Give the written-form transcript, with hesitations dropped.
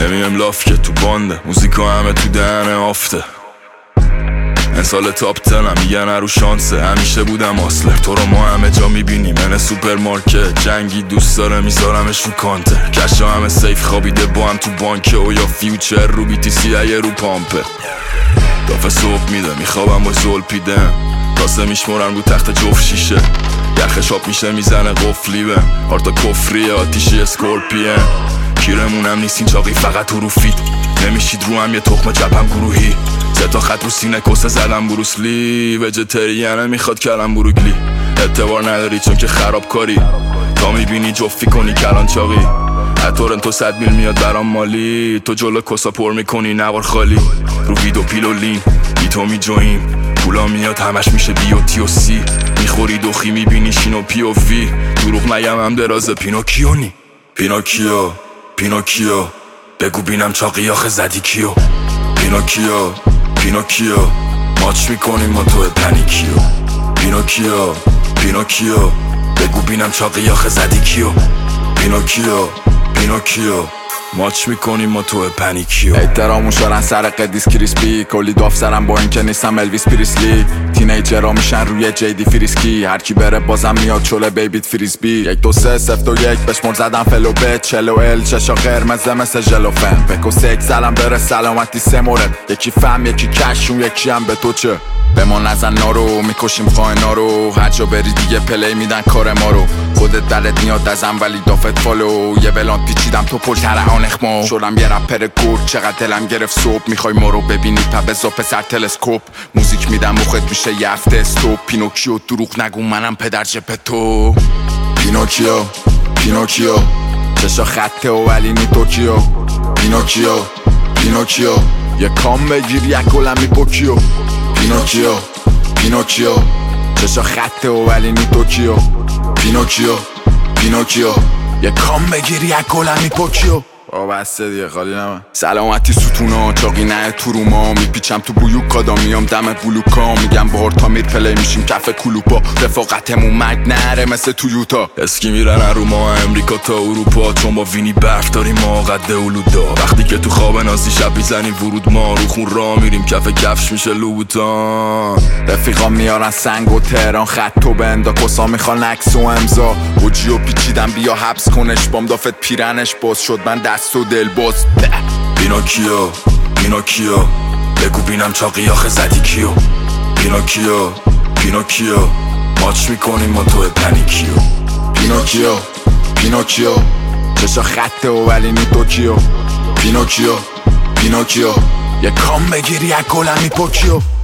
نمیم لاف که تو بانده، موزیکا همه تو دهنه آفته. این سال تاپ تنم میگن رو شانسه، همیشه بودم آسلر. تو رو ما همه جا میبینیم من سوپرمارکت، جنگی دوست داره میذارمش رو کانتر. کشا همه سیف خوابیده با هم تو بانکه و یا فیوچر رو BTC اگه رو پامپه. دافه صبح میده میخوابم با زل پیدم، کاسه میشمرن رو تخت جفت شیشه. یخش آب میشه میزنه قفلی به هارتا کفری آتیشی اسکورپیه. کیرمونم نیستین چاقی فقط تو رو فید، نمیشید رو هم یه تخم جبم گروهی. سه تا خط رو سینه کسه زدم بروسلی، وجتریانه میخواد کلم بروگلی. اعتبار نداری چون که خرابکاری، تا میبینی جفی کنی کلان چاقی. تورنتو 100 میل میاد برام مالی، تو جلو کسا پر میکنی نوار خالی. رو ویدو پیلولین بی تو می جویم، پولا میاد همش میشه بیوتی و سی. میخوری دوخی میبینی شینو پی و وی، دروغ نگم هم دراز پینوکیونی. پینوکیو پینوکیو بگو بینم چاقی آخه زدی کیو. پینوکیو پینوکیو ماچ میکنیم ما تو پنیکیو. پینوکیو پینوکیو بگو بینم چاقی آخه زدی کیو. پینوکیو پینوکیو ماچ میکنیم ما تو پنیکیو. احترامون شارن سر قدیس کریسپی، کلی داف سرم با اینکه نیستم الویس پریسلی. تینیجرها میشن روی جیدی فریسکی، هر کی بره بازم میاد چوله بیبیت فریسبی. 1 2 3 0 2 1 بشمر زدم فلو به چلو ال چشا قرمز مثل ژلوفن. بکو سک سلام بره سلامتی 3 مورد، یکی فهم یکی کشون یکی هم به تو چه. به ما نزن نارو میکشیم خائنا رو، هر جا بری دیگه پلی میدن کار ما رو. خودت دلت میاد ازم ولی دافت فالو، یه بلان پیچیدم تو پشت هر آنخمو. شدم یه رپر گرد چقدر دلم گرفت صبح، میخوای ما رو ببینی پبزا پسر تلسکوپ. موزیک میدم مخت میشه یه هفته استوب. پینوکیو دروغ نگو منم پدر جپتو. پینوکیو پینوکیو چشا خطه و ولی نی توکیو. پینوکیو پینوکیو یه کام بگیر یک گلم میپوکیو. پینوکیو پینوکیو چشا خطه و ولی نی توکیو. پینوکیو پینوکیو یه کام بگیر یک گلم میپوکیو. بسته دیگه خالی نمه. سلامتی ستونا چاقی نه تو رو ما، میپیچم تو بیوکادا میام دم بلوکا. میگم بار تا میر پلی میشیم کف کلوپا، رفاقتمون مرگ نره مثل تویوتا. اسکی میرن رو ما امریکا تا اروپا، چون با وینی برف داریم ما قد اولودا. وقتی که تو خواب نازی شب میزنیم ورود ما، رو خون را میریم کف کفش میشه لوبوتان. رفیقا میارن سنگ و تهران خط و بندا، کسا میخوان عکس و امضا. وجیو پیچیدم بیا حبس کنش بام دافت پیرنش باز شد من دست و دل باز. پینوکیو پینوکیو بگو بینم چاقی آخه زدی کیو. پینوکیو پینوکیو ماچ میکنیم ما تو پنیکیو. پینوکیو پینوکیو چشا خطه و ولی نی توکیو. پینوکیو پینوکیو یه کام بگیری یک گلم میپوکیو.